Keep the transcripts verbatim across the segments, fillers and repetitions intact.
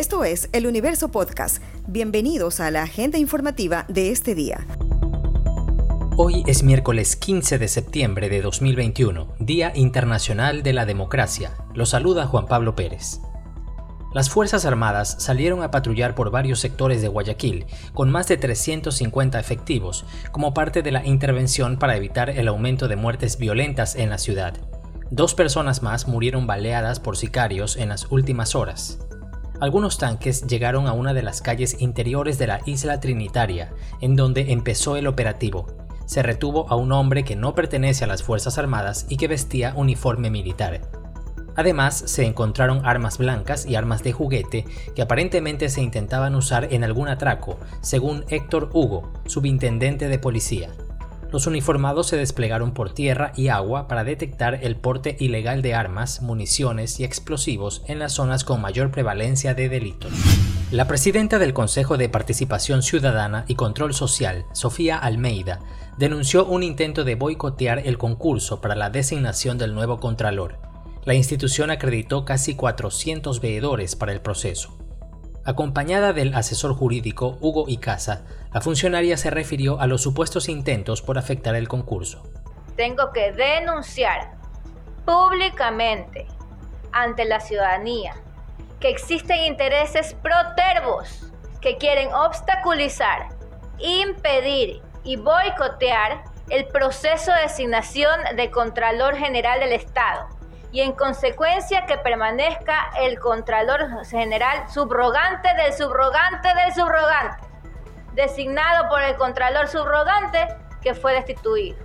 Esto es El Universo Podcast. Bienvenidos a la agenda informativa de este día. Hoy es miércoles quince de septiembre de dos mil veintiuno, Día Internacional de la Democracia. Los saluda Juan Pablo Pérez. Las Fuerzas Armadas salieron a patrullar por varios sectores de Guayaquil, con más de trescientos cincuenta efectivos, como parte de la intervención para evitar el aumento de muertes violentas en la ciudad. Dos personas más murieron baleadas por sicarios en las últimas horas. Algunos tanques llegaron a una de las calles interiores de la Isla Trinitaria, en donde empezó el operativo. Se retuvo a un hombre que no pertenece a las Fuerzas Armadas y que vestía uniforme militar. Además, se encontraron armas blancas y armas de juguete que aparentemente se intentaban usar en algún atraco, según Héctor Hugo, subintendente de policía. Los uniformados se desplegaron por tierra y agua para detectar el porte ilegal de armas, municiones y explosivos en las zonas con mayor prevalencia de delitos. La presidenta del Consejo de Participación Ciudadana y Control Social, Sofía Almeida, denunció un intento de boicotear el concurso para la designación del nuevo Contralor. La institución acreditó casi cuatrocientos veedores para el proceso. Acompañada del asesor jurídico Hugo Icaza, la funcionaria se refirió a los supuestos intentos por afectar el concurso. Tengo que denunciar públicamente ante la ciudadanía que existen intereses protervos que quieren obstaculizar, impedir y boicotear el proceso de designación de Contralor General del Estado. Y en consecuencia que permanezca el Contralor General subrogante del subrogante del subrogante, designado por el Contralor subrogante que fue destituido.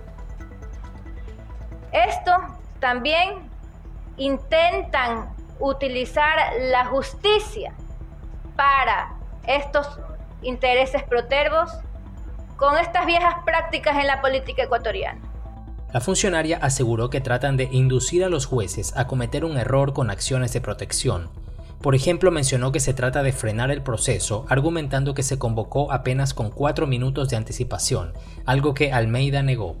Esto también intentan utilizar la justicia para estos intereses protervos con estas viejas prácticas en la política ecuatoriana. La funcionaria aseguró que tratan de inducir a los jueces a cometer un error con acciones de protección. Por ejemplo, mencionó que se trata de frenar el proceso, argumentando que se convocó apenas con cuatro minutos de anticipación, algo que Almeida negó.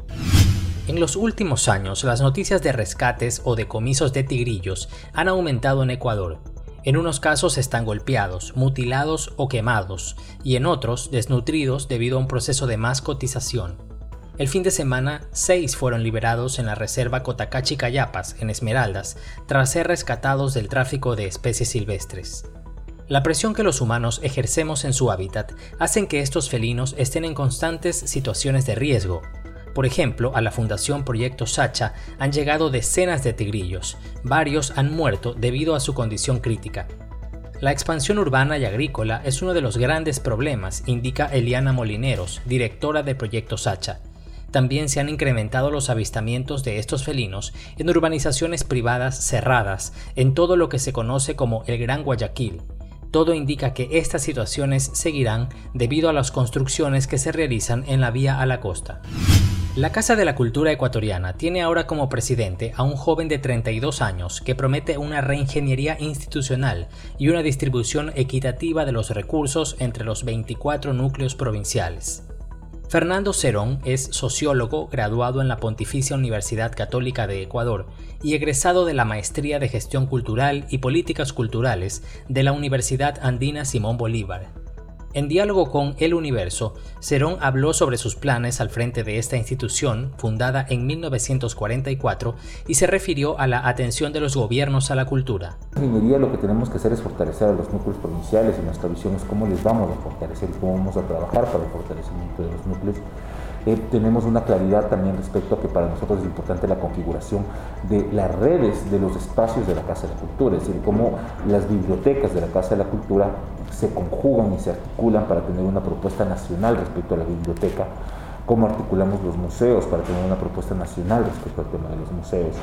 En los últimos años, las noticias de rescates o decomisos de tigrillos han aumentado en Ecuador. En unos casos están golpeados, mutilados o quemados, y en otros desnutridos debido a un proceso de mascotización. El fin de semana, seis fueron liberados en la reserva Cotacachi-Cayapas, en Esmeraldas, tras ser rescatados del tráfico de especies silvestres. La presión que los humanos ejercemos en su hábitat hacen que estos felinos estén en constantes situaciones de riesgo. Por ejemplo, a la Fundación Proyecto Sacha han llegado decenas de tigrillos. Varios han muerto debido a su condición crítica. La expansión urbana y agrícola es uno de los grandes problemas, indica Eliana Molineros, directora de Proyecto Sacha. También se han incrementado los avistamientos de estos felinos en urbanizaciones privadas cerradas, en todo lo que se conoce como el Gran Guayaquil. Todo indica que estas situaciones seguirán debido a las construcciones que se realizan en la vía a la costa. La Casa de la Cultura Ecuatoriana tiene ahora como presidente a un joven de treinta y dos años que promete una reingeniería institucional y una distribución equitativa de los recursos entre los veinticuatro núcleos provinciales. Fernando Cerón es sociólogo graduado en la Pontificia Universidad Católica de Ecuador y egresado de la Maestría de Gestión Cultural y Políticas Culturales de la Universidad Andina Simón Bolívar. En diálogo con El Universo, Cerón habló sobre sus planes al frente de esta institución, fundada en mil novecientos cuarenta y cuatro, y se refirió a la atención de los gobiernos a la cultura. En ingeniería lo que tenemos que hacer es fortalecer a los núcleos provinciales y nuestra visión es cómo les vamos a fortalecer y cómo vamos a trabajar para el fortalecimiento de los núcleos. Eh, tenemos una claridad también respecto a que para nosotros es importante la configuración de las redes de los espacios de la Casa de la Cultura, es decir, cómo las bibliotecas de la Casa de la Cultura se conjugan y se articulan para tener una propuesta nacional respecto a la biblioteca, cómo articulamos los museos para tener una propuesta nacional respecto al tema de los museos,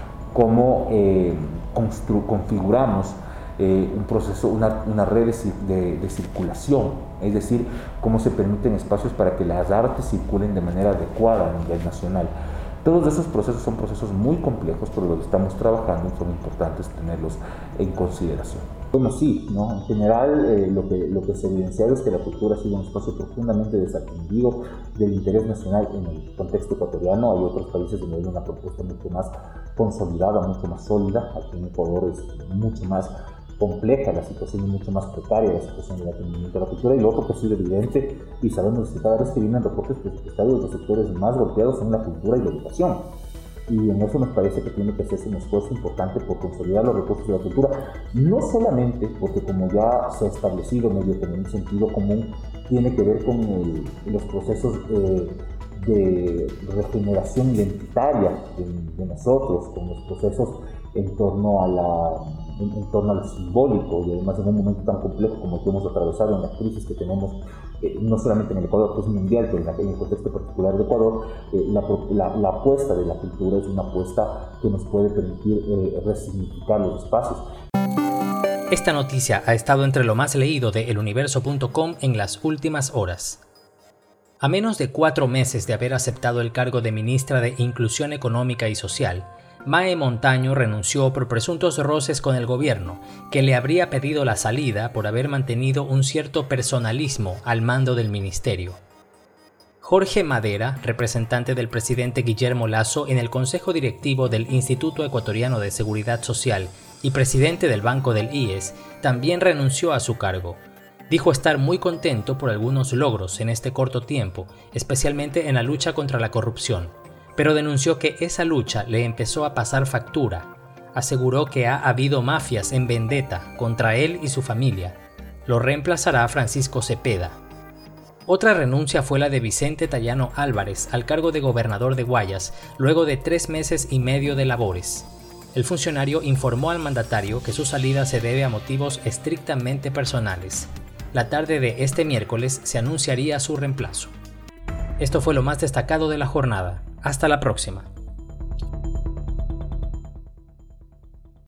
cómo eh, constru- configuramos Eh, un proceso, una, una red de, de, de circulación, es decir, cómo se permiten espacios para que las artes circulen de manera adecuada a nivel nacional. Todos esos procesos son procesos muy complejos, pero los que estamos trabajando y son importantes tenerlos en consideración. Bueno, sí, ¿no? En general eh, lo, que, lo que se ha evidenciado es que la cultura ha sido un espacio profundamente desatendido del interés nacional en el contexto ecuatoriano. Hay otros países donde hay una propuesta mucho más consolidada, mucho más sólida. Aquí en Ecuador es mucho más compleja la situación y mucho más precaria la situación del atendimiento a la cultura. Y lo otro que es evidente, y sabemos que cada vez que vienen reportes presupuestarios, los sectores más golpeados son la cultura y la educación. Y en eso nos parece que tiene que hacerse un esfuerzo importante por consolidar los recursos de la cultura, no solamente porque, como ya se ha establecido medio como un sentido común, tiene que ver con el, los procesos eh, de regeneración identitaria de, de nosotros, con los procesos en torno a la en, en torno a lo simbólico, y además en un momento tan complejo como el que hemos atravesado, en las crisis que tenemos, eh, no solamente en el Ecuador, que es mundial, pero en, la, en el contexto particular de Ecuador, eh, la, la, la apuesta de la cultura es una apuesta que nos puede permitir eh, resignificar los espacios. Esta noticia ha estado entre lo más leído de el universo punto com en las últimas horas. A menos de cuatro meses de haber aceptado el cargo de ministra de Inclusión Económica y Social, Mae Montaño renunció por presuntos roces con el gobierno, que le habría pedido la salida por haber mantenido un cierto personalismo al mando del ministerio. Jorge Madera, representante del presidente Guillermo Lasso en el Consejo Directivo del Instituto Ecuatoriano de Seguridad Social y presidente del Banco del I E S, también renunció a su cargo. Dijo estar muy contento por algunos logros en este corto tiempo, especialmente en la lucha contra la corrupción, pero denunció que esa lucha le empezó a pasar factura. Aseguró que ha habido mafias en vendetta contra él y su familia. Lo reemplazará Francisco Cepeda. Otra renuncia fue la de Vicente Tallano Álvarez al cargo de gobernador de Guayas, luego de tres meses y medio de labores. El funcionario informó al mandatario que su salida se debe a motivos estrictamente personales. La tarde de este miércoles se anunciaría su reemplazo. Esto fue lo más destacado de la jornada. Hasta la próxima.